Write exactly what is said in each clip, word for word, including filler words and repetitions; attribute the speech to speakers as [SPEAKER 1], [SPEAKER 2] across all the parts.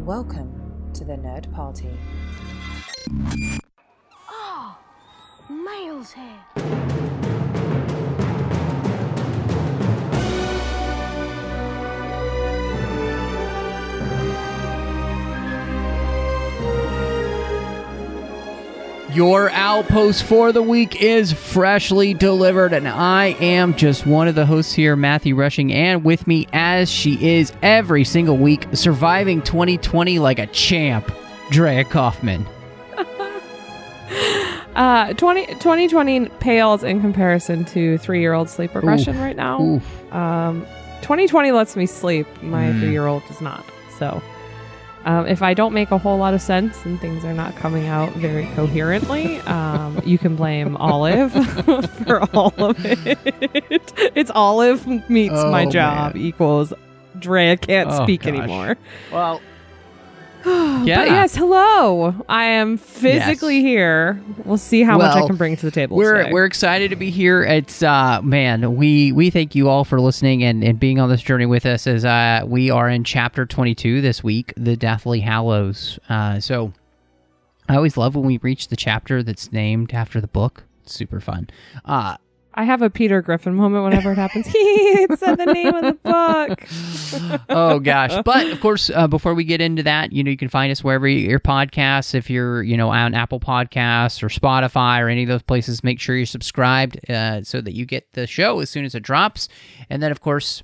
[SPEAKER 1] Welcome to the Nerd Party.
[SPEAKER 2] Oh, Miles here.
[SPEAKER 3] Your outpost for the week is freshly delivered, and I am just one of the hosts here, Matthew Rushing, and with me, as she is every single week, surviving twenty twenty like a champ, Drea Kaufman.
[SPEAKER 4] uh, twenty, twenty twenty pales in comparison to three-year-old sleep regression
[SPEAKER 3] Oof.
[SPEAKER 4] right now.
[SPEAKER 3] Oof.
[SPEAKER 4] Um, twenty twenty lets me sleep. My
[SPEAKER 3] Mm.
[SPEAKER 4] three-year-old does not. So um, if I don't make a whole lot of sense and things are not coming out very coherently, um, you can blame Olive for all of it. It's Olive meets
[SPEAKER 3] Oh,
[SPEAKER 4] my job
[SPEAKER 3] man.
[SPEAKER 4] equals Drea can't
[SPEAKER 3] Oh,
[SPEAKER 4] speak
[SPEAKER 3] gosh.
[SPEAKER 4] anymore.
[SPEAKER 3] Well,
[SPEAKER 4] But
[SPEAKER 3] yeah.
[SPEAKER 4] yes, hello. I am physically
[SPEAKER 3] Yes.
[SPEAKER 4] here. We'll see how much I
[SPEAKER 3] Well,
[SPEAKER 4] can bring to the table
[SPEAKER 3] We're
[SPEAKER 4] today.
[SPEAKER 3] we're excited to be here. It's uh man, we we thank you all for listening and, and being on this journey with us as uh we are in chapter twenty-two this week, the Deathly Hallows. Uh so I always love when we reach the chapter that's named after the book. It's super fun. Uh
[SPEAKER 4] I have a Peter Griffin moment whenever it happens. It said the name of the book.
[SPEAKER 3] oh gosh. But of course, uh, before we get into that, you know, you can find us wherever you, your podcasts, if you're, you know, on Apple Podcasts or Spotify or any of those places, make sure you're subscribed uh, so that you get the show as soon as it drops. And then of course,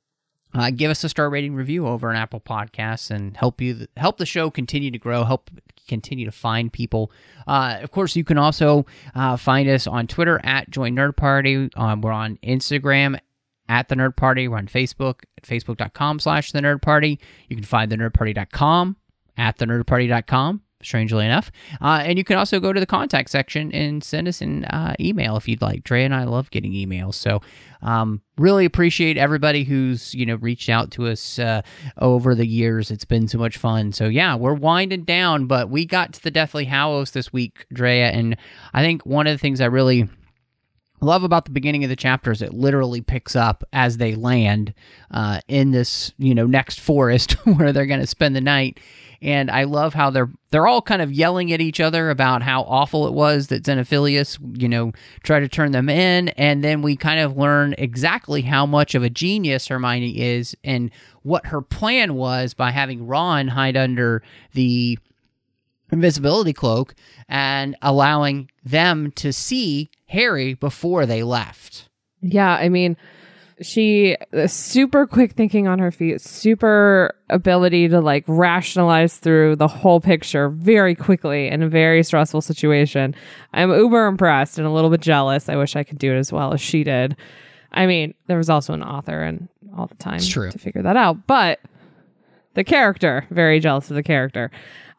[SPEAKER 3] uh, give us a star rating review over on Apple Podcasts and help you help the show continue to grow, help continue to find people. Uh, of course, you can also uh, find us on Twitter at Join Nerd Party. Um, we're on Instagram at The Nerd Party. We're on Facebook at facebook.com slash The Nerd Party. You can find the nerd party dot com at the nerd party dot com, strangely enough. Uh, and you can also go to the contact section and send us an uh, email if you'd like. Dre and I love getting emails. So um, really appreciate everybody who's, you know, reached out to us uh, over the years. It's been so much fun. So yeah, we're winding down, but we got to the Deathly Hallows this week, Drea. And I think one of the things I really love about the beginning of the chapter is it literally picks up as they land uh, in this, you know, next forest where they're going to spend the night. And I love how they're they're all kind of yelling at each other about how awful it was that Xenophilius, you know, tried to turn them in. And then we kind of learn exactly how much of a genius Hermione is and what her plan was by having Ron hide under the invisibility cloak and allowing them to see Harry before they left.
[SPEAKER 4] Yeah, I mean, she uh, super quick thinking on her feet, super ability to like rationalize through the whole picture very quickly in a very stressful situation. I'm uber impressed and a little bit jealous. I wish I could do it as well as she did. I mean, there was also an author and all the time
[SPEAKER 3] It's true.
[SPEAKER 4] to figure that out, but the character, very jealous of the character.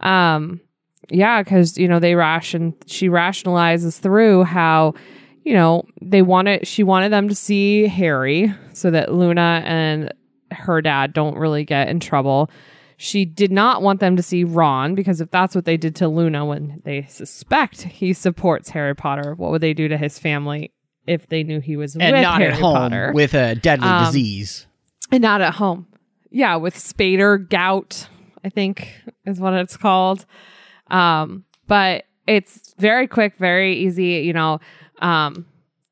[SPEAKER 4] Um, yeah, because, you know, they ration, she rationalizes through how, you know, they wanted, she wanted them to see Harry so that Luna and her dad don't really get in trouble. She did not want them to see Ron, because if that's what they did to Luna when they suspect he supports Harry Potter, what would they do to his family if they knew he was
[SPEAKER 3] And
[SPEAKER 4] with
[SPEAKER 3] not
[SPEAKER 4] Harry
[SPEAKER 3] at home
[SPEAKER 4] Potter?
[SPEAKER 3] with a deadly
[SPEAKER 4] Um,
[SPEAKER 3] disease.
[SPEAKER 4] And not at home. Yeah, with Spader, gout, I think is what it's called. Um, but it's very quick, very easy, you know. Um,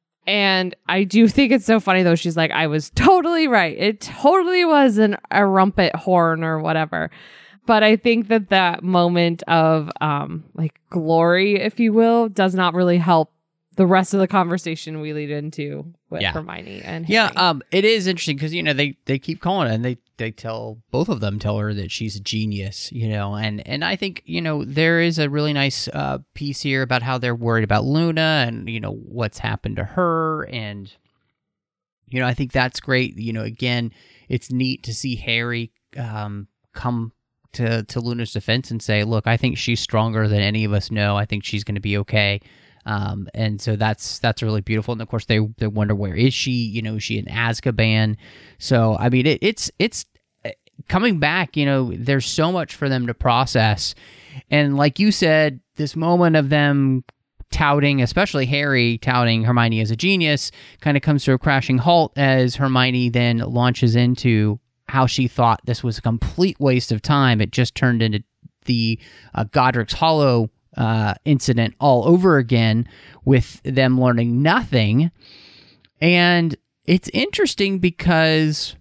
[SPEAKER 4] and I do think it's so funny, though. She's like, I was totally right. It totally was an, a rumpet horn or whatever. But I think that that moment of um, like glory, if you will, does not really help the rest of the conversation we lead into with
[SPEAKER 3] Yeah.
[SPEAKER 4] Hermione and
[SPEAKER 3] Yeah,
[SPEAKER 4] Harry.
[SPEAKER 3] um, it is interesting because, you know, they, they keep calling it and they, they tell, both of them tell her that she's a genius, you know, and, and I think, you know, there is a really nice uh, piece here about how they're worried about Luna and, you know, what's happened to her. And, you know, I think that's great. You know, again, it's neat to see Harry um, come to, to Luna's defense and say, look, I think she's stronger than any of us know. I think she's going to be okay. Um, and so that's that's really beautiful. And of course, they they wonder, where is she? You know, is she in Azkaban? So I mean, it, it's it's coming back. You know, there's so much for them to process. And like you said, this moment of them touting, especially Harry touting Hermione as a genius, kind of comes to a crashing halt as Hermione then launches into how she thought this was a complete waste of time. It just turned into the uh, Godric's Hollow uh, incident all over again, with them learning nothing. And it's interesting because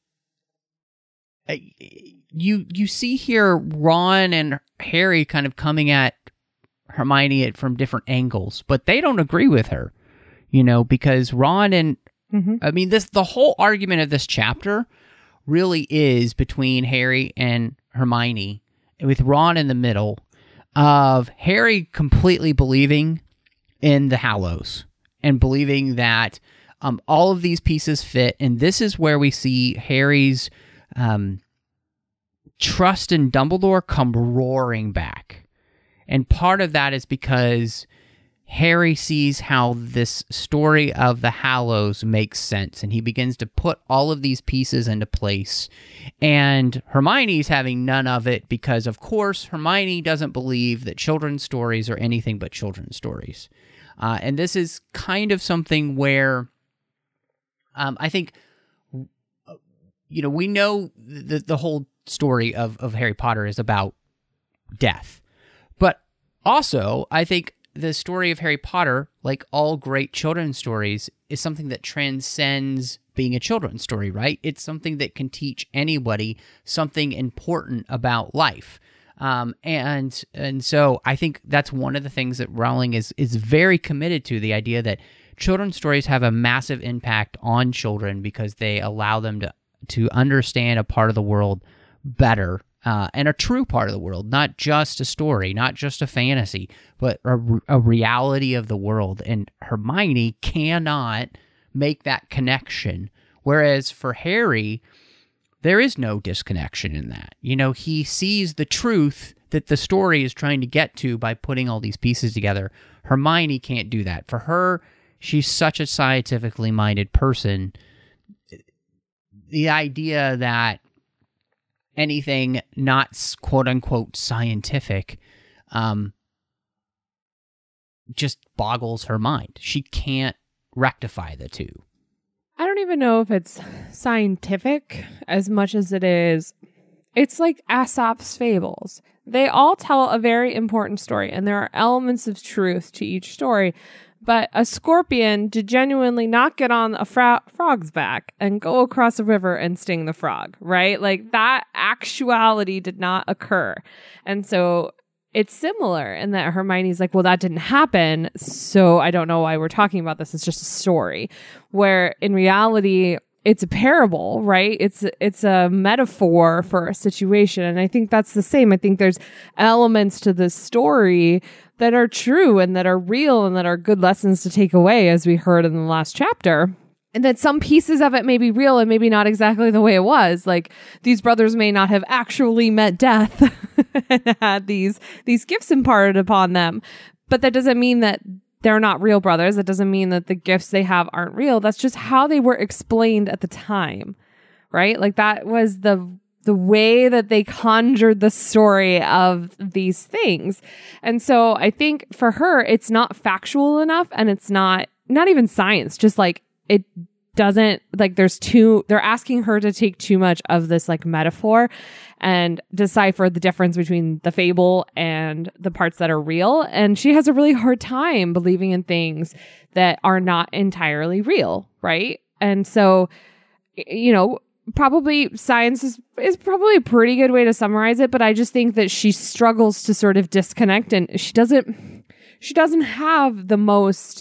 [SPEAKER 3] you you see here Ron and Harry kind of coming at Hermione at, from different angles, but they don't agree with her, you know, because Ron and mm-hmm. I mean, this the whole argument of this chapter really is between Harry and Hermione, with Ron in the middle, of Harry completely believing in the Hallows and believing that um, all of these pieces fit. And this is where we see Harry's um, trust in Dumbledore come roaring back. And part of that is because Harry sees how this story of the Hallows makes sense, and he begins to put all of these pieces into place. And Hermione's having none of it because, of course, Hermione doesn't believe that children's stories are anything but children's stories. Uh, and this is kind of something where um, I think, you know, we know the, the whole story of, of Harry Potter is about death. But also, I think the story of Harry Potter, like all great children's stories, is something that transcends being a children's story, right? It's something that can teach anybody something important about life. Um, and and so I think that's one of the things that Rowling is is very committed to, the idea that children's stories have a massive impact on children because they allow them to, to understand a part of the world better. Uh, and a true part of the world, not just a story, not just a fantasy, but a, a reality of the world. And Hermione cannot make that connection. Whereas for Harry, there is no disconnection in that. You know, he sees the truth that the story is trying to get to by putting all these pieces together. Hermione can't do that. For her, she's such a scientifically minded person. The idea that anything not quote-unquote scientific um, just boggles her mind. She can't rectify the two.
[SPEAKER 4] I don't even know if it's scientific as much as it is, it's like Aesop's fables. They all tell a very important story, and there are elements of truth to each story. But a scorpion did genuinely not get on a fra- frog's back and go across a river and sting the frog, right? Like, that actuality did not occur. And so it's similar in that Hermione's like, well, that didn't happen, so I don't know why we're talking about this. It's just a story. Where in reality, it's a parable, right? It's it's a metaphor for a situation. And I think that's the same. I think there's elements to this story that are true and that are real and that are good lessons to take away, as we heard in the last chapter. And that some pieces of it may be real and maybe not exactly the way it was. Like, these brothers may not have actually met death and had these, these gifts imparted upon them. But that doesn't mean that they're not real brothers. That doesn't mean that the gifts they have aren't real. That's just how they were explained at the time, right? Like, that was the the way that they conjured the story of these things. And so I think for her, it's not factual enough, and it's not, not even science, just like it doesn't, like there's too, they're asking her to take too much of this like metaphor and decipher the difference between the fable and the parts that are real. And she has a really hard time believing in things that are not entirely real, right? And so, you know, probably science is, is probably a pretty good way to summarize it, but I just think that she struggles to sort of disconnect, and she doesn't she doesn't have the most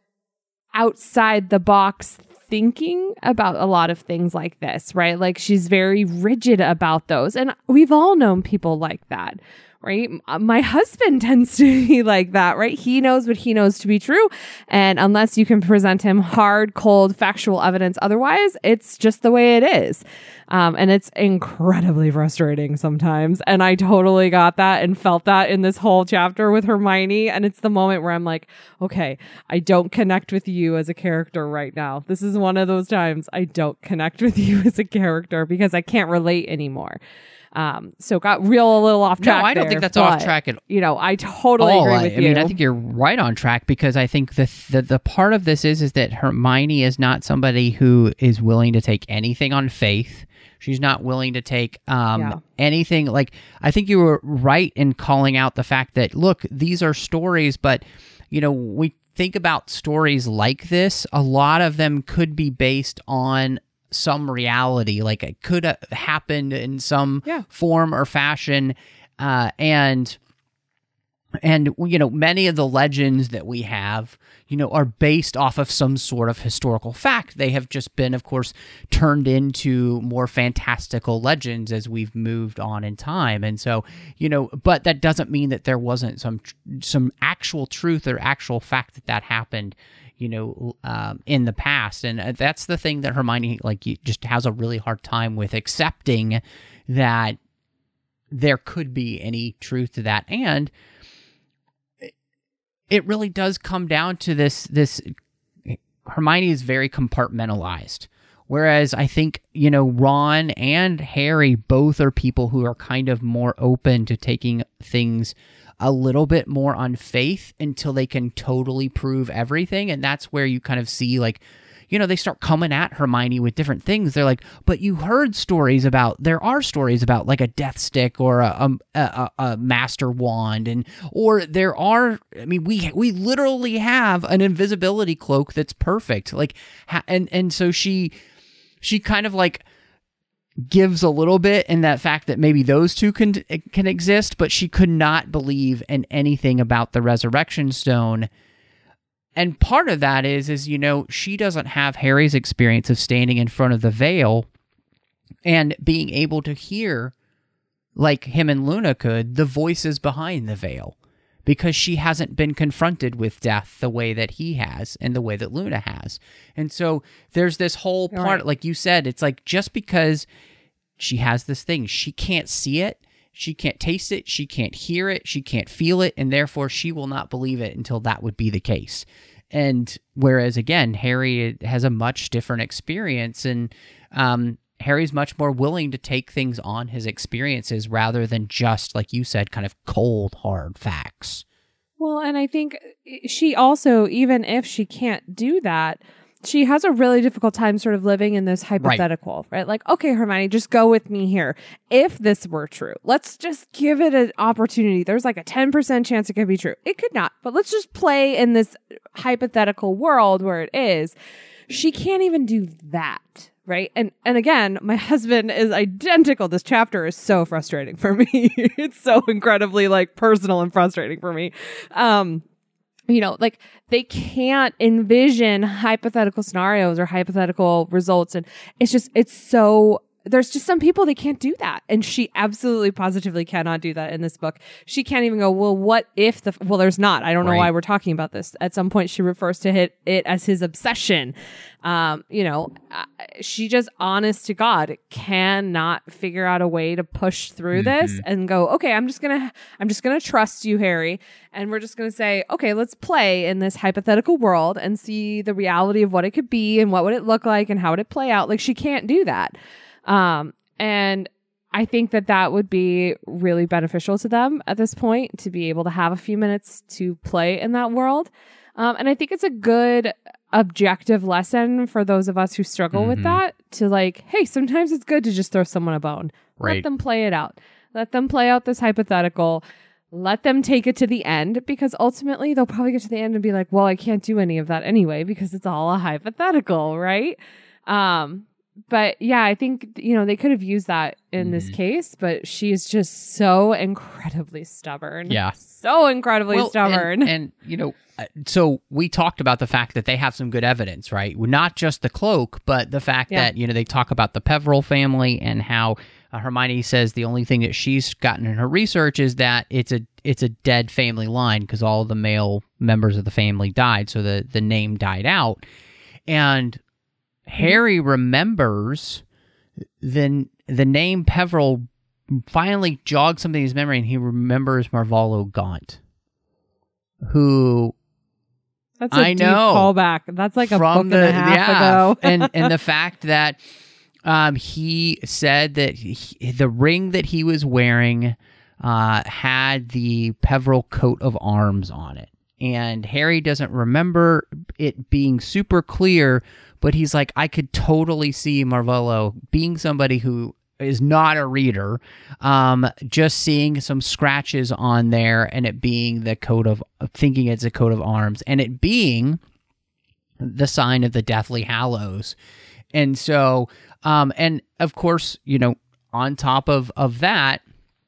[SPEAKER 4] outside the box thinking about a lot of things like this, right? Like, she's very rigid about those, and we've all known people like that, right? My husband tends to be like that, right? He knows what he knows to be true. And unless you can present him hard, cold, factual evidence otherwise, it's just the way it is. Um, and it's incredibly frustrating sometimes. And I totally got that and felt that in this whole chapter with Hermione. And it's the moment where I'm like, okay, I don't connect with you as a character right now. This is one of those times I don't connect with you as a character because I can't relate anymore. Um, so got real a little off track.
[SPEAKER 3] No, I don't
[SPEAKER 4] there,
[SPEAKER 3] think that's
[SPEAKER 4] but,
[SPEAKER 3] off track at all.
[SPEAKER 4] You know, I totally
[SPEAKER 3] all.
[SPEAKER 4] agree
[SPEAKER 3] I,
[SPEAKER 4] with
[SPEAKER 3] I
[SPEAKER 4] you.
[SPEAKER 3] mean, I think you're right on track, because I think the, the the part of this is is that Hermione is not somebody who is willing to take anything on faith. She's not willing to take um,
[SPEAKER 4] Yeah.
[SPEAKER 3] anything. Like, I think you were right in calling out the fact that, look, these are stories, but, you know, we think about stories like this, a lot of them could be based on some reality. Like, it could have happened in some
[SPEAKER 4] Yeah.
[SPEAKER 3] form or fashion. Uh, and... And, you know, many of the legends that we have, you know, are based off of some sort of historical fact. They have just been, of course, turned into more fantastical legends as we've moved on in time. And so, you know, but that doesn't mean that there wasn't some some actual truth or actual fact that that happened, you know, um, in the past. And that's the thing that Hermione, like, just has a really hard time with accepting that there could be any truth to that. And it really does come down to this, this Hermione is very compartmentalized. Whereas I think, you know, Ron and Harry both are people who are kind of more open to taking things a little bit more on faith until they can totally prove everything. And that's where you kind of see, like, you know, they start coming at Hermione with different things. They're like, but you heard stories about, there are stories about like a death stick or a, a, a, a master wand. And, or there are, I mean, we, we literally have an invisibility cloak that's perfect. Like, ha- and, and so she, she kind of like gives a little bit in that fact that maybe those two can, can exist, but she could not believe in anything about the Resurrection Stone. And part of that is, is, you know, she doesn't have Harry's experience of standing in front of the veil and being able to hear, like him and Luna could, the voices behind the veil, because she hasn't been confronted with death the way that he has and the way that Luna has. And so there's this whole part,
[SPEAKER 4] Right.
[SPEAKER 3] like you said, it's like just because she has this thing, she can't see it, she can't taste it, she can't hear it, she can't feel it, and therefore she will not believe it until that would be the case. And whereas, again, Harry has a much different experience, and um, Harry's much more willing to take things on his experiences rather than just, like you said, kind of cold, hard facts.
[SPEAKER 4] Well, and I think she also, even if she can't do that, she has a really difficult time sort of living in this hypothetical, right? right? Like, okay, Hermione, just go with me here. If this were true, let's just give it an opportunity. There's like a ten percent chance it could be true. It could not, but let's just play in this hypothetical world where it is. She can't even do that, right? And and again, my husband is identical. This chapter is so frustrating for me. It's so incredibly like personal and frustrating for me. Um, you know, like they can't envision hypothetical scenarios or hypothetical results. And it's just, it's so, there's just some people they can't do that. And she absolutely positively cannot do that in this book. She can't even go, well, what if the, well, there's not, I don't know
[SPEAKER 3] Right.
[SPEAKER 4] why we're talking about this. At some point she refers to it, it as his obsession. Um, you know, uh, she just honest to God cannot figure out a way to push through
[SPEAKER 3] Mm-hmm.
[SPEAKER 4] this and go, okay, I'm just going to, I'm just going to trust you, Harry. And we're just going to say, okay, let's play in this hypothetical world and see the reality of what it could be and what would it look like and how would it play out. Like she can't do that. Um, and I think that that would be really beneficial to them at this point to be able to have a few minutes to play in that world. Um, and I think it's a good objective lesson for those of us who struggle with
[SPEAKER 3] Mhm.
[SPEAKER 4] that to like, hey, sometimes it's good to just throw someone a bone.
[SPEAKER 3] Right.
[SPEAKER 4] Let them play it out. Let them play out this hypothetical. Let them take it to the end, because ultimately they'll probably get to the end and be like, well, I can't do any of that anyway because it's all a hypothetical, right? Um, but yeah, I think, you know, they could have used that in this
[SPEAKER 3] Mhm.
[SPEAKER 4] case, but she is just so incredibly stubborn.
[SPEAKER 3] Yeah.
[SPEAKER 4] So incredibly
[SPEAKER 3] Well,
[SPEAKER 4] stubborn.
[SPEAKER 3] And, and, you know, uh, so we talked about the fact that they have some good evidence, right? Not just the cloak, but the fact
[SPEAKER 4] Yeah.
[SPEAKER 3] that, you know, they talk about the Peveril family and how uh, Hermione says the only thing that she's gotten in her research is that it's a it's a dead family line because all the male members of the family died, so the, the name died out. And Harry remembers the, the name Peveril finally jogs something in his memory, and he remembers Marvolo Gaunt, who
[SPEAKER 4] That's a
[SPEAKER 3] I
[SPEAKER 4] deep
[SPEAKER 3] know.
[SPEAKER 4] callback. That's like a
[SPEAKER 3] from
[SPEAKER 4] book and
[SPEAKER 3] the
[SPEAKER 4] a half
[SPEAKER 3] yeah,
[SPEAKER 4] ago.
[SPEAKER 3] and and the fact that um, he said that he, the ring that he was wearing uh, had the Peveril coat of arms on it. And Harry doesn't remember it being super clear, but he's like, I could totally see Marvolo being somebody who is not a reader, um, just seeing some scratches on there and it being the coat of, thinking it's a coat of arms, and it being the sign of the Deathly Hallows. And so, um, and of course, you know, on top of, of that,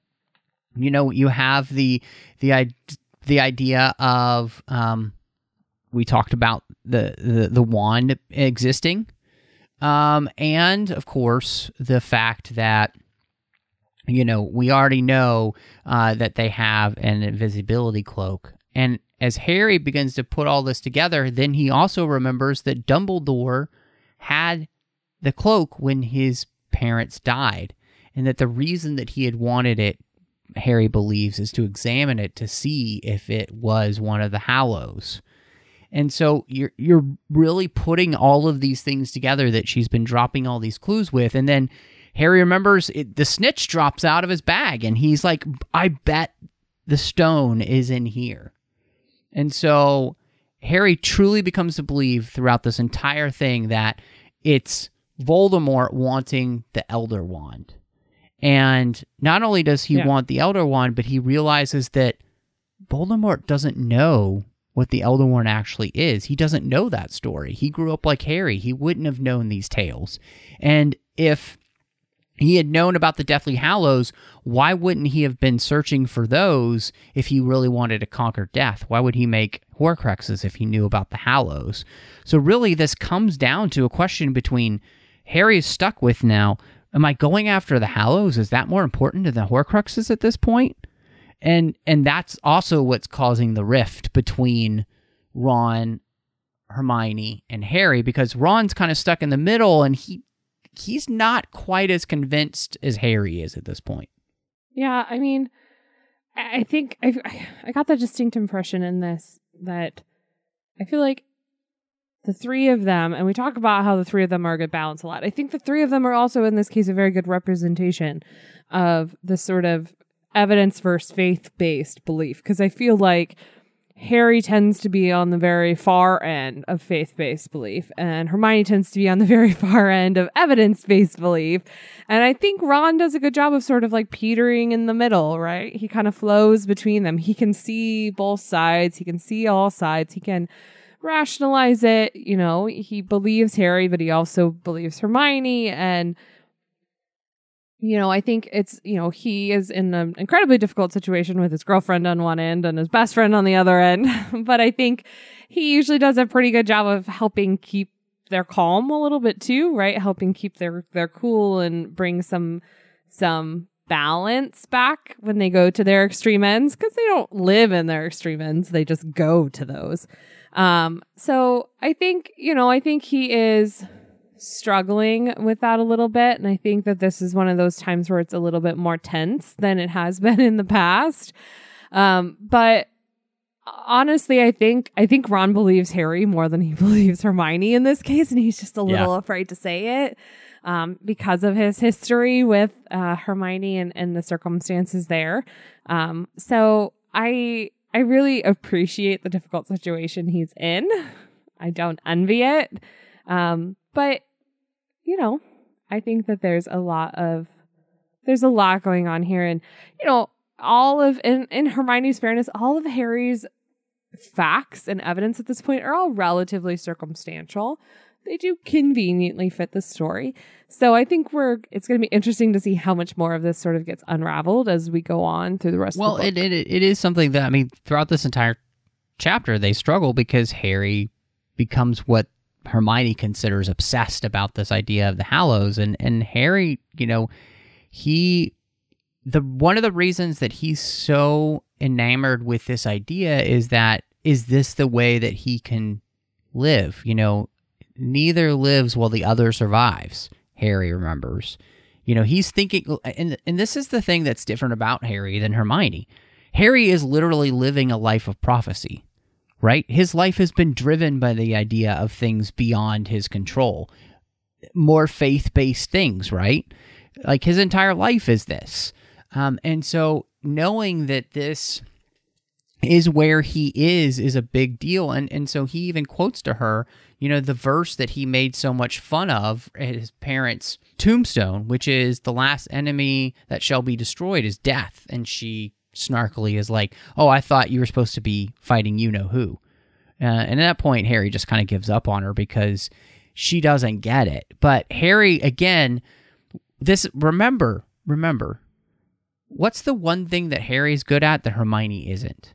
[SPEAKER 3] you know, you have the, the, the idea of, um, we talked about the, the, the wand existing. Um, and of course, the fact that, you know, we already know, uh, that they have an invisibility cloak. And as Harry begins to put all this together, then he also remembers that Dumbledore had the cloak when his parents died, and that the reason that he had wanted it, Harry believes, is to examine it to see if it was one of the Hallows. And so you're you're really putting all of these things together that she's been dropping all these clues with, and then Harry remembers it, the snitch drops out of his bag, and he's like, I bet the stone is in here. And so Harry truly becomes to believe throughout this entire thing that it's Voldemort wanting the Elder Wand. And not only does he yeah. want the Elder Wand, but he realizes that Voldemort doesn't know what the Elder Wand actually is. He doesn't know that story. He grew up like Harry. He wouldn't have known these tales. And if he had known about the Deathly Hallows, why wouldn't he have been searching for those if he really wanted to conquer death? Why would he make Horcruxes if he knew about the Hallows? So really, this comes down to a question between Harry is stuck with now, am I going after the Hallows? Is that more important than the Horcruxes at this point? And and that's also what's causing the rift between Ron, Hermione, and Harry, because Ron's kind of stuck in the middle, and he he's not quite as convinced as Harry is at this point.
[SPEAKER 4] Yeah, I mean, I think I I got the distinct impression in this that I feel like the three of them, and we talk about how the three of them are a good balance a lot. I think the three of them are also, in this case, a very good representation of the sort of evidence versus faith-based belief, because I feel like Harry tends to be on the very far end of faith-based belief, and Hermione tends to be on the very far end of evidence-based belief. And I think Ron does a good job of sort of like petering in the middle, right? He kind of flows between them. He can see both sides. He can see all sides. He can rationalize it. You know, he believes Harry, but he also believes Hermione. And you know, I think it's, you know, he is in an incredibly difficult situation with his girlfriend on one end and his best friend on the other end. But I think he usually does a pretty good job of helping keep their calm a little bit too, right? Helping keep their, their cool and bring some, some balance back when they go to their extreme ends, because they don't live in their extreme ends. They just go to those. Um, so I think, you know, I think he is struggling with that a little bit, and I think that this is one of those times where it's a little bit more tense than it has been in the past. Um, but honestly, I think I think Ron believes Harry more than he believes Hermione in this case, and he's just a little yeah. afraid to say it um, because of his history with uh, Hermione and, and the circumstances there. Um, so I I really appreciate the difficult situation he's in. I don't envy it, um, but you know, I think that there's a lot of, there's a lot going on here. And, you know, all of, in, in Hermione's fairness, all of Harry's facts and evidence at this point are all relatively circumstantial. They do conveniently fit the story. So I think we're, it's going to be interesting to see how much more of this sort of gets unraveled as we go on through the rest
[SPEAKER 3] well,
[SPEAKER 4] of the book.
[SPEAKER 3] Well, it, it, it is something that, I mean, throughout this entire chapter, they struggle because Harry becomes what Hermione considers obsessed about this idea of the Hallows, and and Harry, you know, he the one of the reasons that he's so enamored with this idea is that is this the way that he can live? You know, neither lives while the other survives. Harry remembers, you know, he's thinking, and and this is the thing that's different about Harry than Hermione. Harry is literally living a life of prophecy. Right? His life has been driven by the idea of things beyond his control. More faith-based things, right? Like his entire life is this. Um, and so knowing that this is where he is is a big deal. And and so he even quotes to her, you know, the verse that he made so much fun of at his parents' tombstone, which is the last enemy that shall be destroyed is death. And she snarkily is like, oh, I thought you were supposed to be fighting you-know-who. Uh, and at that point, Harry just kind of gives up on her because she doesn't get it. But Harry, again, this, remember, remember, what's the one thing that Harry's good at that Hermione isn't?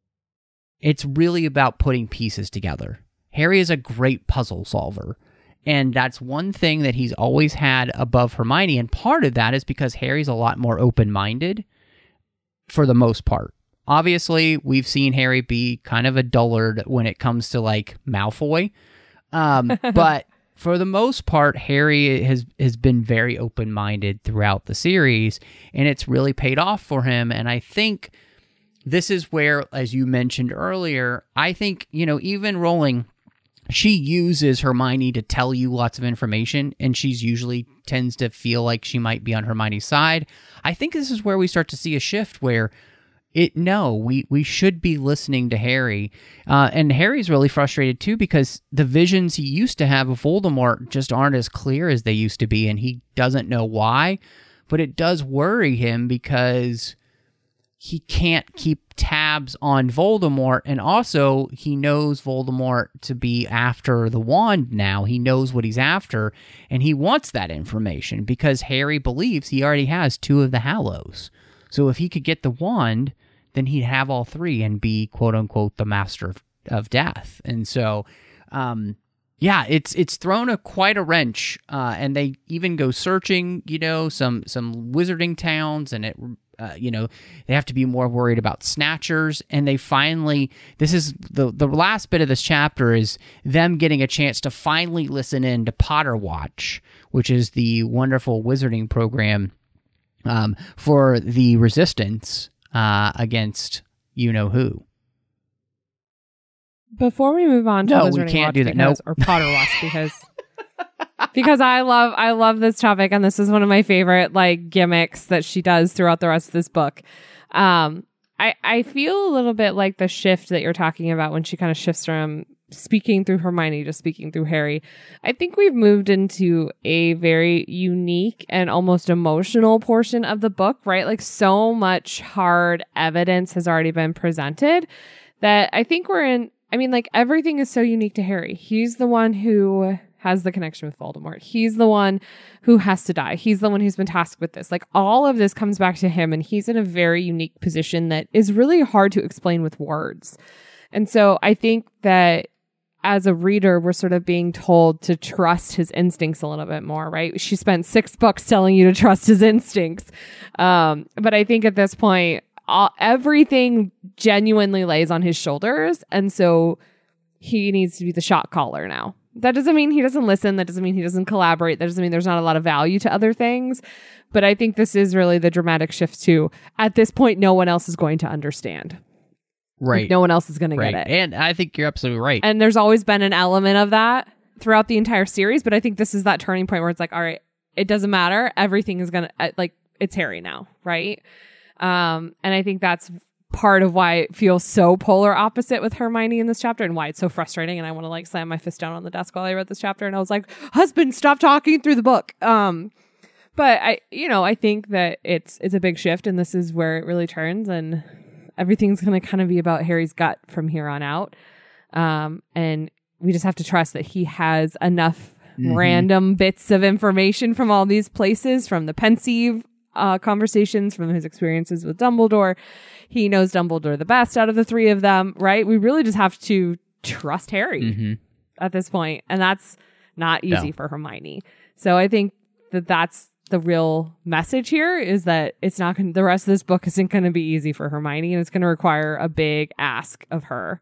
[SPEAKER 3] It's really about putting pieces together. Harry is a great puzzle solver. And that's one thing that he's always had above Hermione. And part of that is because Harry's a lot more open-minded for the most part. Obviously, we've seen Harry be kind of a dullard when it comes to, like, Malfoy. Um, but for the most part, Harry has, has been very open-minded throughout the series, and it's really paid off for him. And I think this is where, as you mentioned earlier, I think, you know, even Rowling, she uses Hermione to tell you lots of information, and she's usually tends to feel like she might be on Hermione's side. I think this is where we start to see a shift where it no, we, we should be listening to Harry. Uh, and Harry's really frustrated too because the visions he used to have of Voldemort just aren't as clear as they used to be, and he doesn't know why. But it does worry him because he can't keep tabs on Voldemort, and also he knows Voldemort to be after the wand now. He knows what he's after, and he wants that information because Harry believes he already has two of the Hallows. So if he could get the wand, then he'd have all three and be, quote-unquote, the master of, of death. And so, um, yeah, it's it's thrown a quite a wrench, uh, and they even go searching, you know, some, some wizarding towns, and it... Uh, you know, they have to be more worried about snatchers, and they finally, this is the the last bit of this chapter is them getting a chance to finally listen in to Potter Watch, which is the wonderful wizarding program um, for the resistance uh, against you-know-who.
[SPEAKER 4] Before we move on to
[SPEAKER 3] no,
[SPEAKER 4] Wizarding
[SPEAKER 3] we can't
[SPEAKER 4] Watch
[SPEAKER 3] do that.
[SPEAKER 4] because,
[SPEAKER 3] Nope.
[SPEAKER 4] or Potter Watch because because I love I love this topic, and this is one of my favorite like gimmicks that she does throughout the rest of this book. Um, I I feel a little bit like the shift that you're talking about when she kind of shifts from speaking through Hermione to speaking through Harry. I think we've moved into a very unique and almost emotional portion of the book, right? Like so much hard evidence has already been presented that I think we're in. I mean, like everything is so unique to Harry. He's the one who has the connection with Voldemort. He's the one who has to die. He's the one who's been tasked with this. Like all of this comes back to him, and he's in a very unique position that is really hard to explain with words. And so I think that as a reader, we're sort of being told to trust his instincts a little bit more, right? She spent six books telling you to trust his instincts. Um, but I think at this point, all, everything genuinely lays on his shoulders. And so he needs to be the shot caller now. That doesn't mean he doesn't listen. That doesn't mean he doesn't collaborate. That doesn't mean there's not a lot of value to other things. But I think this is really the dramatic shift to, at this point, no one else is going to understand.
[SPEAKER 3] Right.
[SPEAKER 4] Like, no one else is going
[SPEAKER 3] right.
[SPEAKER 4] to get it.
[SPEAKER 3] And I think you're absolutely right.
[SPEAKER 4] And there's always been an element of that throughout the entire series. But I think this is that turning point where it's like, all right, it doesn't matter. Everything is going to, like, it's Harry now, right? Um, and I think that's part of why it feels so polar opposite with Hermione in this chapter and why it's so frustrating. And I want to like slam my fist down on the desk while I read this chapter. And I was like, husband, stop talking through the book. Um, but I, you know, I think that it's, it's a big shift, and this is where it really turns, and everything's going to kind of be about Harry's gut from here on out. Um, and we just have to trust that he has enough mm-hmm. random bits of information from all these places, from the Pensieve uh, conversations, from his experiences with Dumbledore. He knows Dumbledore the best out of the three of them, right? We really just have to trust Harry mm-hmm. at this point, and that's not easy no. for Hermione. So I think that that's the real message here, is that it's not going. The rest of this book isn't going to be easy for Hermione, and it's going to require a big ask of her.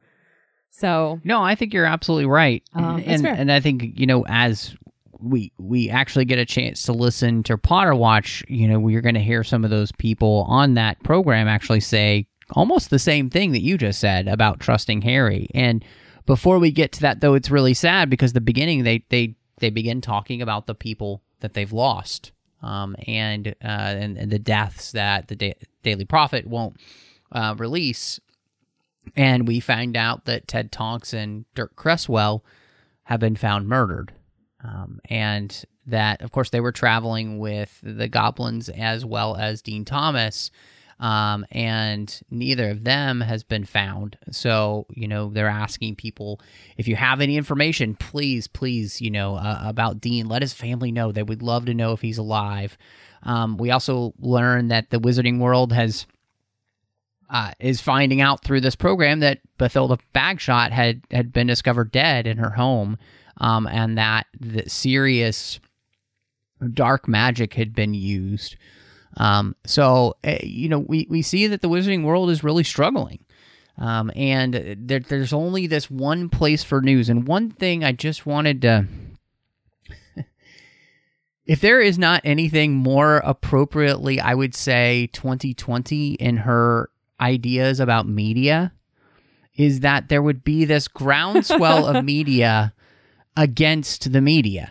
[SPEAKER 4] So
[SPEAKER 3] no, I think you're absolutely right,
[SPEAKER 4] um,
[SPEAKER 3] and
[SPEAKER 4] fair.
[SPEAKER 3] and I think, you know, as we we actually get a chance to listen to Potter Watch, you know, we're going to hear some of those people on that program actually say almost the same thing that you just said about trusting Harry. And before we get to that, though, it's really sad because the beginning they they they begin talking about the people that they've lost, um, and uh, and, and the deaths that the da- Daily Prophet won't uh, release. And we find out that Ted Tonks and Dirk Cresswell have been found murdered. Um, and that, of course, they were traveling with the goblins as well as Dean Thomas, um, and neither of them has been found. So, you know, they're asking people, if you have any information, please, please, you know, uh, about Dean, let his family know. They would love to know if he's alive. Um, we also learned that the Wizarding World has uh, is finding out through this program that Bathilda Bagshot had, had been discovered dead in her home. Um, and that the serious dark magic had been used. Um, so, uh, you know, we, we see that the Wizarding World is really struggling. Um, and there, there's only this one place for news. And one thing I just wanted to... if there is not anything more appropriately, I would say, twenty twenty in her ideas about media, is that there would be this groundswell of media against the media.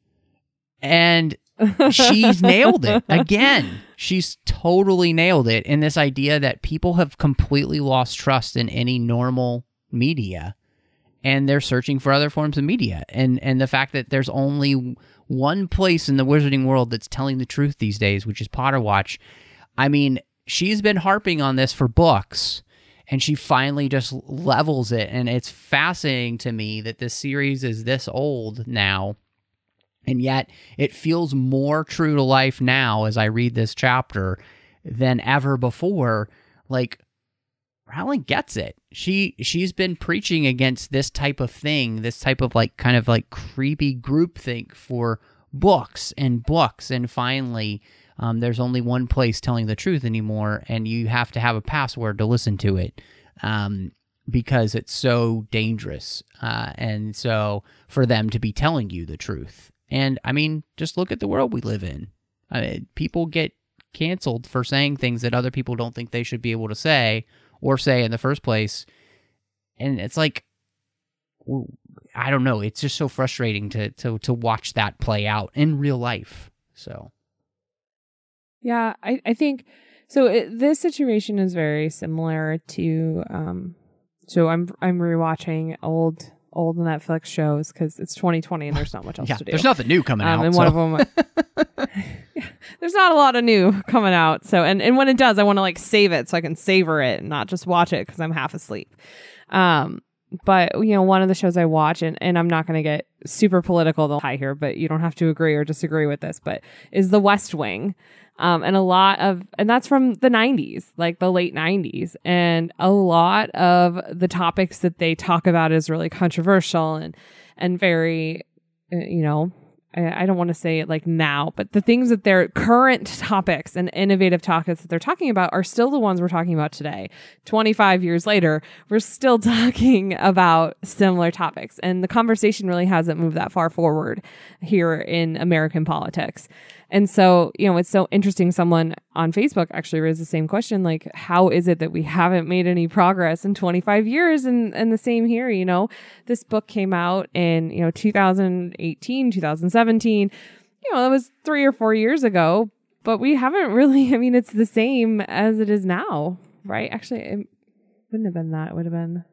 [SPEAKER 3] And she's nailed it again. She's totally nailed it in this idea that people have completely lost trust in any normal media, and they're searching for other forms of media. And and the fact that there's only one place in the Wizarding World that's telling the truth these days, which is Potterwatch. I mean, she's been harping on this for books, and she finally just levels it. And it's fascinating to me that this series is this old now, and yet it feels more true to life now as I read this chapter than ever before. Like, Rowling gets it. She, she's been preaching against this type of thing, this type of like kind of like creepy groupthink for books and books. And finally, um, there's only one place telling the truth anymore, and you have to have a password to listen to it. Um, because it's so dangerous. Uh, and so for them to be telling you the truth. And I mean, just look at the world we live in. I mean, people get canceled for saying things that other people don't think they should be able to say or say in the first place. And it's like, I don't know. It's just so frustrating to, to, to watch that play out in real life. So.
[SPEAKER 4] Yeah, I, I think, so it, this situation is very similar to, um, so I'm, I'm rewatching old, old Netflix shows because it's twenty twenty and there's not much else
[SPEAKER 3] yeah,
[SPEAKER 4] to do.
[SPEAKER 3] There's nothing new coming
[SPEAKER 4] um,
[SPEAKER 3] out.
[SPEAKER 4] And
[SPEAKER 3] so.
[SPEAKER 4] one of them, yeah, there's not a lot of new coming out. So, and, and when it does, I want to like save it so I can savor it and not just watch it because I'm half asleep. Um, but you know, one of the shows I watch, and, and I'm not going to get super political the high here, but you don't have to agree or disagree with this, but is The West Wing. Um, and a lot of, and that's from the nineties, like the late nineties. And a lot of the topics that they talk about is really controversial and, and very, uh, you know, I, I don't want to say it like now, but the things that they're current topics and innovative topics that they're talking about are still the ones we're talking about today. twenty-five years later, we're still talking about similar topics. And the conversation really hasn't moved that far forward here in American politics. And so, you know, it's so interesting. Someone on Facebook actually raised the same question, like, how is it that we haven't made any progress in twenty-five years? And, and the same here, you know, this book came out in, you know, two thousand eighteen, two thousand seventeen, you know, that was three or four years ago, but we haven't really, I mean, it's the same as it is now, right? Actually, it wouldn't have been that. It would have been.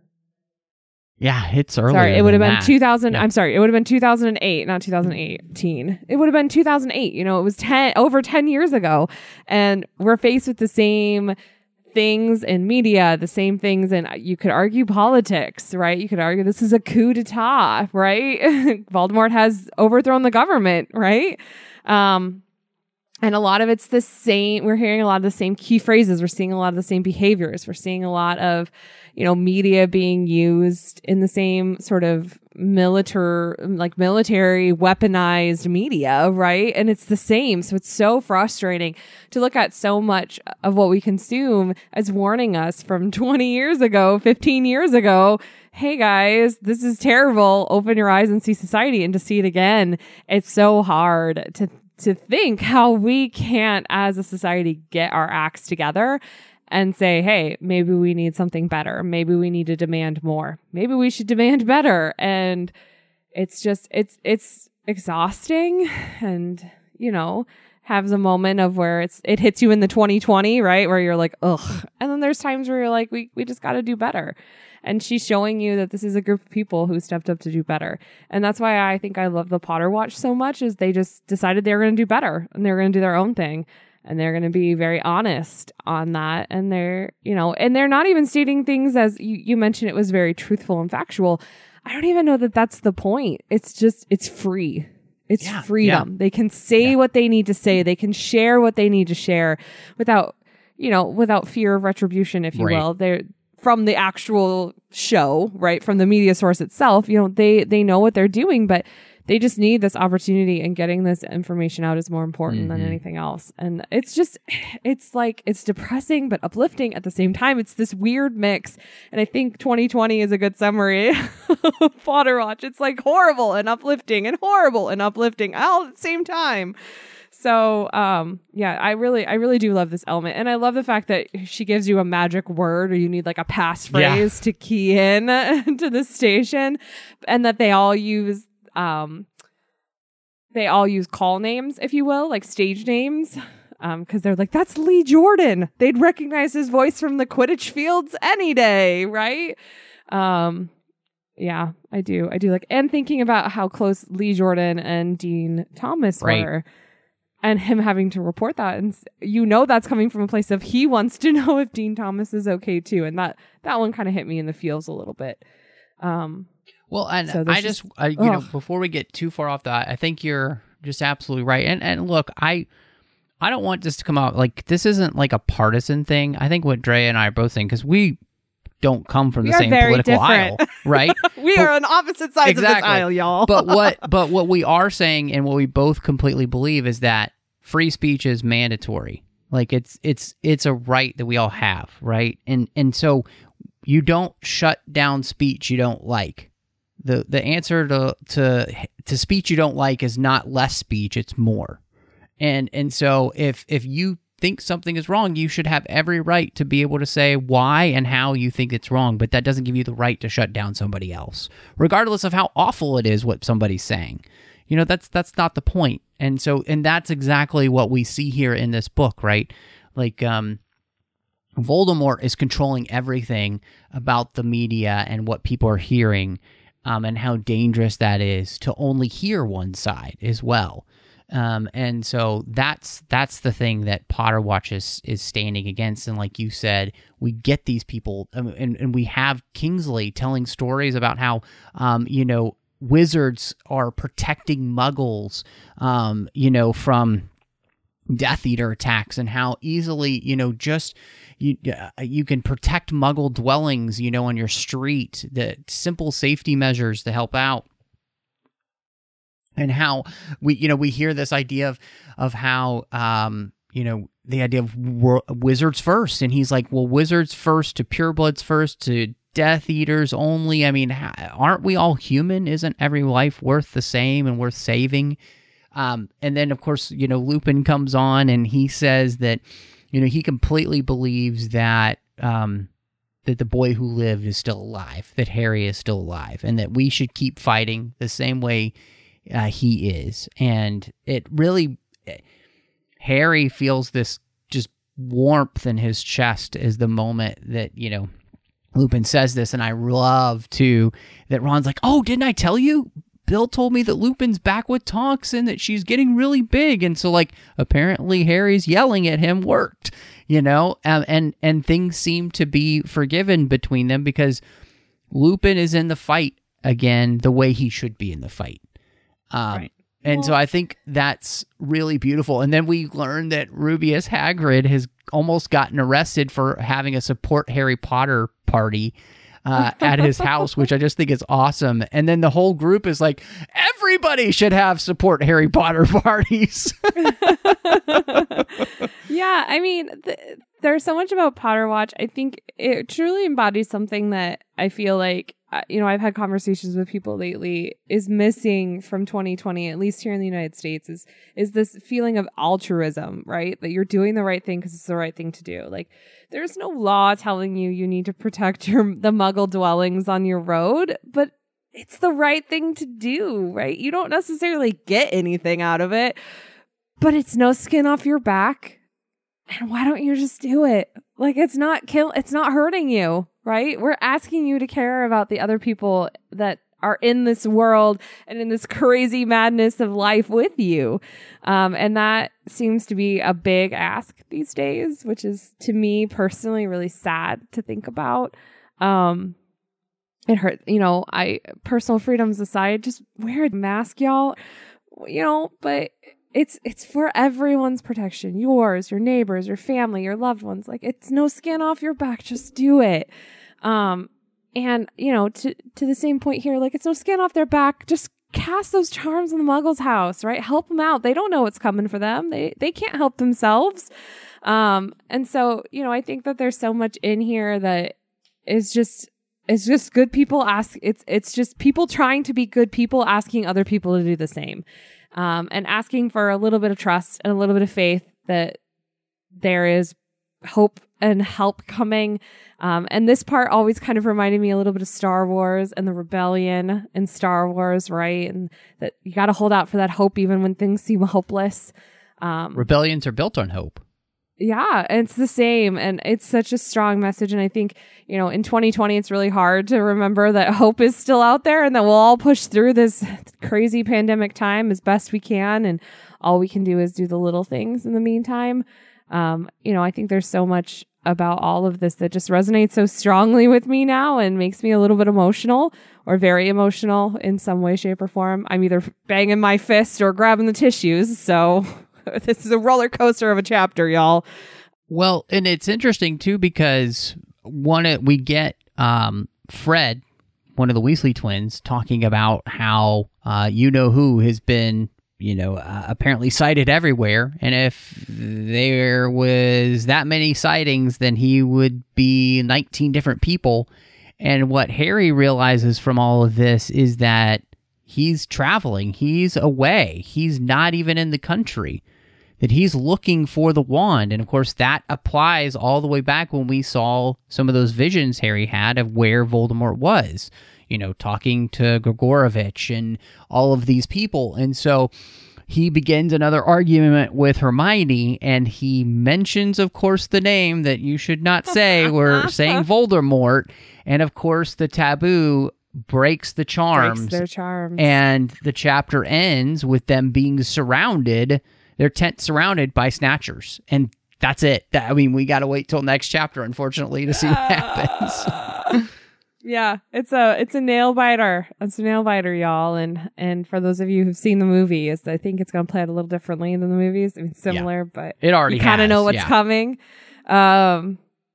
[SPEAKER 3] Yeah, it's earlier.
[SPEAKER 4] Sorry, it would have been
[SPEAKER 3] that.
[SPEAKER 4] two thousand.
[SPEAKER 3] Yeah.
[SPEAKER 4] I'm sorry, it would have been two thousand eight, not two thousand eighteen. It would have been two thousand eight. You know, it was ten over ten years ago, and we're faced with the same things in media, the same things, and you could argue politics, right? You could argue this is a coup d'état, right? Voldemort has overthrown the government, right? Um, and a lot of it's the same. We're hearing a lot of the same key phrases. We're seeing a lot of the same behaviors. We're seeing a lot of, you know, media being used in the same sort of military, like military weaponized media, right? And it's the same. So it's so frustrating to look at so much of what we consume as warning us from twenty years ago, fifteen years ago. Hey guys, this is terrible. Open your eyes and see society, and to see it again. It's so hard to to think how we can't, as a society, get our acts together and say, hey, maybe we need something better. Maybe we need to demand more. Maybe we should demand better. And it's just, it's, it's exhausting. And, you know, has a moment of where it's it hits you in the twenty twenty, right? Where you're like, ugh. And then there's times where you're like, we we just got to do better. And she's showing you that this is a group of people who stepped up to do better. And that's why I think I love the Potter Watch so much, is they just decided they were going to do better and they were going to do their own thing. And they're going to be very honest on that. And they're, you know, and they're not even stating things as you, you mentioned, it was very truthful and factual. I don't even know that that's the point. It's just, it's free. It's
[SPEAKER 3] yeah,
[SPEAKER 4] freedom.
[SPEAKER 3] Yeah.
[SPEAKER 4] They can say
[SPEAKER 3] yeah.
[SPEAKER 4] what they need to say. They can share what they need to share without, you know, without fear of retribution, if you
[SPEAKER 3] right.
[SPEAKER 4] will. They're from the actual show, right? From the media source itself, you know, they, they know what they're doing, but they just need this opportunity, and getting this information out is more important mm-hmm. than anything else. And it's just, it's like, it's depressing, but uplifting at the same time. It's this weird mix. And I think twenty twenty is a good summary of Potter Watch. It's like horrible and uplifting and horrible and uplifting all at the same time. So, um, yeah, I really, I really do love this element. And I love the fact that she gives you a magic word, or you need like a passphrase yeah. to key in to the station, and that they all use, um, they all use call names, if you will, like stage names. Um, cause they're like, that's Lee Jordan. They'd recognize his voice from the Quidditch fields any day. Right. Um, yeah, I do. I do like, and thinking about how close Lee Jordan and Dean Thomas
[SPEAKER 3] right.
[SPEAKER 4] were. And him having to report that, and you know that's coming from a place of he wants to know if Dean Thomas is okay too, and that that one kind of hit me in the feels a little bit. Um,
[SPEAKER 3] well, and
[SPEAKER 4] so
[SPEAKER 3] I just, uh, you ugh. know, before we get too far off that, I think you're just absolutely right. And and look, I I don't want this to come out like this isn't like a partisan thing. I think what Drea and I are both saying, because we don't come from
[SPEAKER 4] we
[SPEAKER 3] the same political
[SPEAKER 4] different.
[SPEAKER 3] aisle, right?
[SPEAKER 4] we but, are on opposite sides exactly. of this aisle, y'all.
[SPEAKER 3] but what but what we are saying, and what we both completely believe, is that free speech is mandatory. Like it's it's it's a right that we all have, right? And and so you don't shut down speech you don't like. The the answer to to to speech you don't like is not less speech, it's more. And and so if if you think something is wrong, you should have every right to be able to say why and how you think it's wrong, but that doesn't give you the right to shut down somebody else, regardless of how awful it is what somebody's saying. You know, that's that's not the point. And so, and that's exactly what we see here in this book, right? Like, um, Voldemort is controlling everything about the media and what people are hearing, um, and how dangerous that is to only hear one side as well. Um, and so that's that's the thing that Potter Watch is, is standing against. And like you said, we get these people, um, and, and we have Kingsley telling stories about how, um, you know, wizards are protecting muggles, um, you know, from Death Eater attacks, and how easily, you know, just you uh, you can protect muggle dwellings, you know, on your street, the simple safety measures to help out. And how we, you know, we hear this idea of, of how, um, you know, the idea of wor- wizards first. And he's like, well, wizards first to purebloods first to Death Eaters only. I mean, ha- aren't we all human? Isn't every life worth the same and worth saving? Um, and then, of course, you know, Lupin comes on and he says that, you know, he completely believes that, um, that the boy who lived is still alive, that Harry is still alive, and that we should keep fighting the same way Uh, he is. And it really, Harry feels this just warmth in his chest as the moment that, you know, Lupin says this. And I love too that Ron's like, oh, didn't I tell you? Bill told me that Lupin's back with Tonks and that she's getting really big. And so, like, apparently Harry's yelling at him worked, you know, um, and, and things seem to be forgiven between them because Lupin is in the fight again the way he should be in the fight. Um, right. And well, so I think that's really beautiful. And then we learn that Rubeus Hagrid has almost gotten arrested for having a support Harry Potter party uh, at his house, which I just think is awesome. And then the whole group is like, everybody should have support Harry Potter parties.
[SPEAKER 4] Yeah, I mean, th- there's so much about Potter Watch. I think it truly embodies something that I feel like, uh, you know, I've had conversations with people lately, is missing from twenty twenty, at least here in the United States, is is this feeling of altruism, right? That you're doing the right thing because it's the right thing to do. Like, there's no law telling you you need to protect your the Muggle dwellings on your road, but it's the right thing to do, right? You don't necessarily get anything out of it, but it's no skin off your back. And why don't you just do it? Like, it's not kill, it's not hurting you, right? We're asking you to care about the other people that are in this world and in this crazy madness of life with you. Um, and that seems to be a big ask these days, which is, to me personally, really sad to think about. Um, it hurt, you know, I, personal freedoms aside, just wear a mask, y'all, you know, but It's it's for everyone's protection, yours, your neighbors, your family, your loved ones. Like, it's no skin off your back. Just do it. Um, and, you know, to, to the same point here, like, it's no skin off their back. Just cast those charms in the muggle's house, right? Help them out. They don't know what's coming for them. They they can't help themselves. Um, and so, you know, I think that there's so much in here that is just, it's just good people ask. It's, it's just people trying to be good people asking other people to do the same. Um, and asking for a little bit of trust and a little bit of faith that there is hope and help coming. Um, and this part always kind of reminded me a little bit of Star Wars and the rebellion in Star Wars, right? And that you got to hold out for that hope even when things seem hopeless. Um,
[SPEAKER 3] Rebellions are built on hope.
[SPEAKER 4] Yeah, it's the same. And it's such a strong message. And I think, you know, in twenty twenty, it's really hard to remember that hope is still out there and that we'll all push through this crazy pandemic time as best we can. And all we can do is do the little things in the meantime. Um, you know, I think there's so much about all of this that just resonates so strongly with me now and makes me a little bit emotional or very emotional in some way, shape, or form. I'm either banging my fist or grabbing the tissues. So this is a roller coaster of a chapter, y'all.
[SPEAKER 3] Well, and it's interesting, too, because one, we get um, Fred, one of the Weasley twins, talking about how uh, you-know-who has been, you know, uh, apparently sighted everywhere. And if there was that many sightings, then he would be nineteen different people. And what Harry realizes from all of this is that he's traveling. He's away. He's not even in the country. That he's looking for the wand. And of course, that applies all the way back when we saw some of those visions Harry had of where Voldemort was, you know, talking to Gregorovitch and all of these people. And so he begins another argument with Hermione, and he mentions, of course, the name that you should not say. We're saying Voldemort. And of course, the taboo breaks the charms.
[SPEAKER 4] Breaks their charms.
[SPEAKER 3] And the chapter ends with them being surrounded. They're tent surrounded by Snatchers, and that's it. That, I mean, we got to wait till next chapter, unfortunately, to see what happens.
[SPEAKER 4] Yeah, it's a it's a nail biter. It's a nail biter, y'all. And and for those of you who've seen the movie, is I think it's going to play out a little differently than the movies. I mean, similar, yeah. but
[SPEAKER 3] it already
[SPEAKER 4] you kind of know what's
[SPEAKER 3] yeah.
[SPEAKER 4] coming. Um,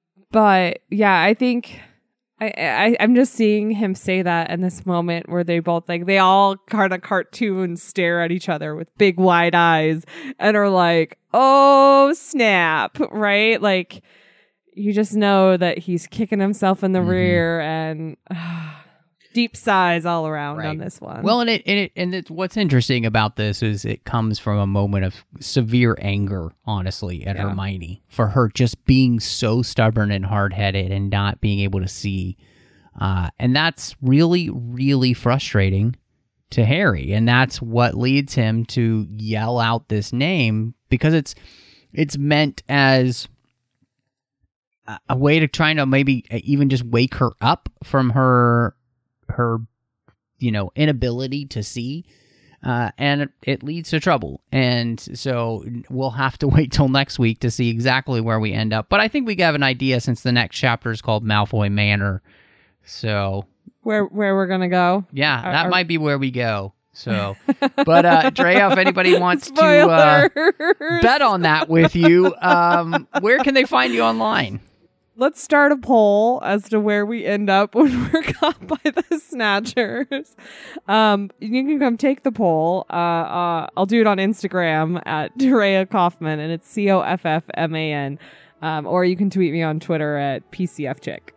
[SPEAKER 4] but yeah, I think. I, I, I'm just seeing him say that in this moment where they both, like, they all kind of cartoon stare at each other with big wide eyes and are like, oh, snap, right? Like, you just know that he's kicking himself in the mm-hmm. rear and uh, deep sighs all around right. on this one.
[SPEAKER 3] Well, and it, and it and it, what's interesting about this is it comes from a moment of severe anger, honestly, at yeah. Hermione for her just being so stubborn and hard-headed and not being able to see. Uh, and that's really, really frustrating to Harry. And that's what leads him to yell out this name because it's it's meant as a, a way to try to maybe even just wake her up from her her, you know, inability to see, uh, and it, it leads to trouble. And so we'll have to wait till next week to see exactly where we end up. But I think we have an idea since the next chapter is called Malfoy Manor. So
[SPEAKER 4] where where we're gonna go?
[SPEAKER 3] Yeah, that are, might be where we go. So, but uh, Drea, if anybody wants
[SPEAKER 4] Spoilers.
[SPEAKER 3] to uh, bet on that with you, um, where can they find you online?
[SPEAKER 4] Let's start a poll as to where we end up when we're caught by the Snatchers. Um, you can come take the poll. Uh, uh, I'll do it on Instagram at Drea Kaufman, and it's C O F F M A N. Um, or you can tweet me on Twitter at P C F Chick.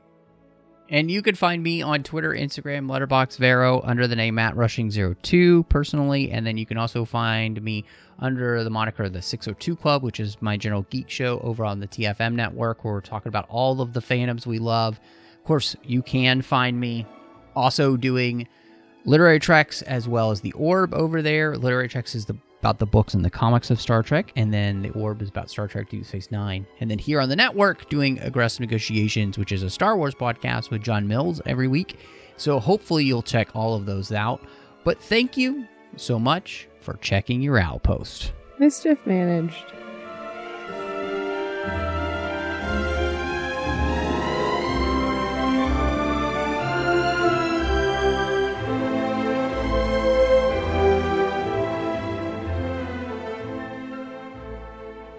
[SPEAKER 3] And you can find me on Twitter, Instagram, Letterboxd, Vero, under the name Matt Rushing zero two personally. And then you can also find me under the moniker The six oh two Club, which is my general geek show over on the T F M network, where we're talking about all of the fandoms we love. Of course, you can find me also doing Literary Treks as well as The Orb over there. Literary Treks is the about the books and the comics of Star Trek, and then The Orb is about Star Trek Deep Space Nine. And then here on the network, doing Aggressive Negotiations, which is a Star Wars podcast with John Mills every week. So hopefully you'll check all of those out. But thank you so much for checking your Outpost.
[SPEAKER 4] Mischief managed.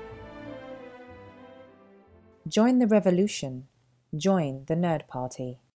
[SPEAKER 1] Join the revolution. Join the Nerd Party.